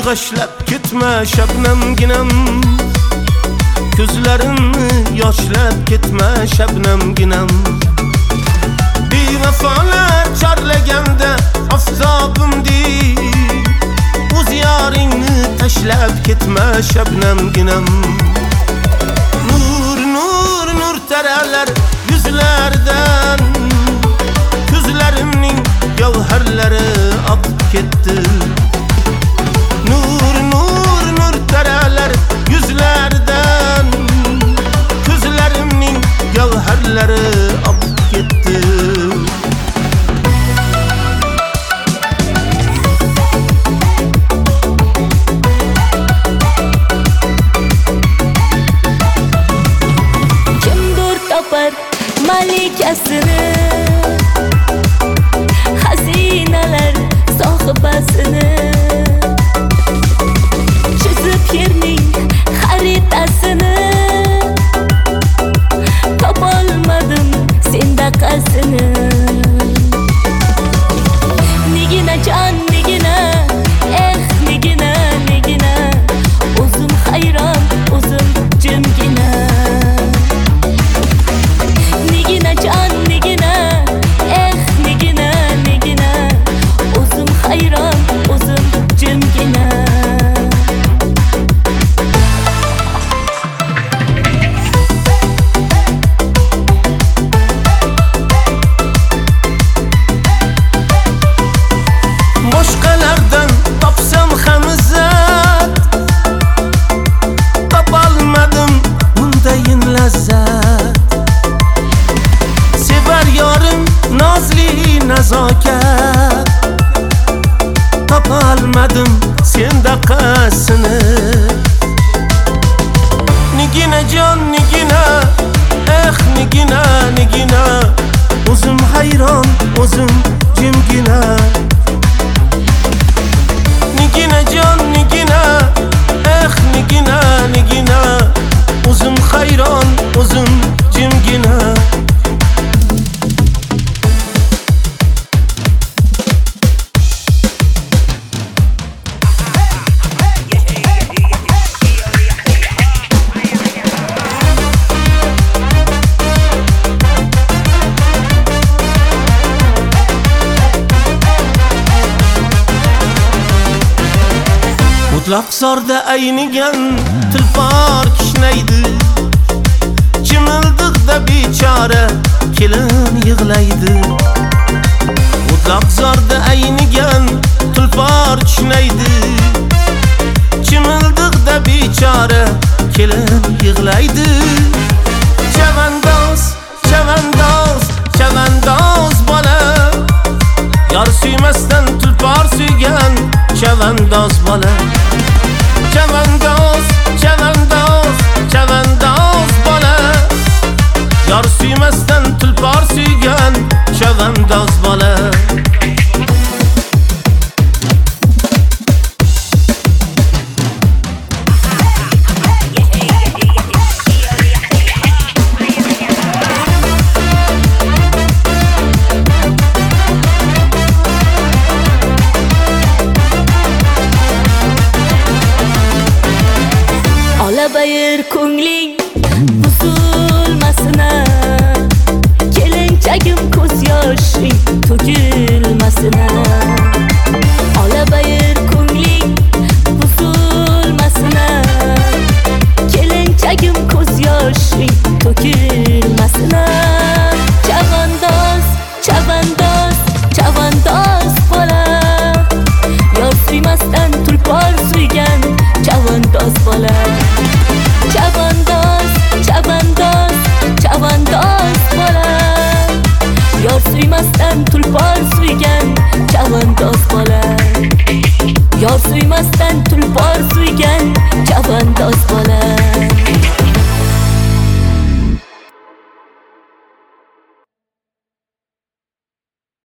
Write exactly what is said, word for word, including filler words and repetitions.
g'ashlab ketma shabnamginam, ko'zlarimni yoshlab ketma shabnamginam. Bevafolar chorlaganda oftobimdek, o'z yoringni tashlab ketma shabnamginam. Nur nur nur taralar yuzlardan, ko'zlarimning gavharlari oqib ketdi. Nur nur nur taralar yuzlardan, ko'zlarimning gavharlari oqib ketdi. Kimdir topar malikasini, xazinalar sohibasini, chizib yerning xaritasini. Topolmadim sendaqasini. Negina jon negina, eh negina negina, o'zim hayron o'zim jimgina. Negina jon negina, eh negina negina, o'zim hayron o'zim jimgina. Boshqalardan topsam ham izzat, topolmadim bundayin lazzat. Sevar yorim nozli nazokat, topolmadim sendaqasini. Negina jon negina, eh negina negina, o'zim hayron o'zim jimgina. Negina jon negina, eh negina negina, o'zim hayron o'zim jimgina. Mutlaq zorda aynigan tilpor kishnaydi, chimildiqda bechora kelin yig'laydi. Mutlaq zorda aynigan tilpor kishnaydi, chimildiqda bechora kelin yig'laydi. Chavandoz chavandoz chavandoz bola, yor suymasdan tulpor suygan chavandoz bola. Chavandoz chavandoz chavandoz bola, yor suymasdan tulpor suygan chavandoz bola. Olabayir ko'ngling buzilmasina, kelinchagim ko'z yoshing to'kilmasina.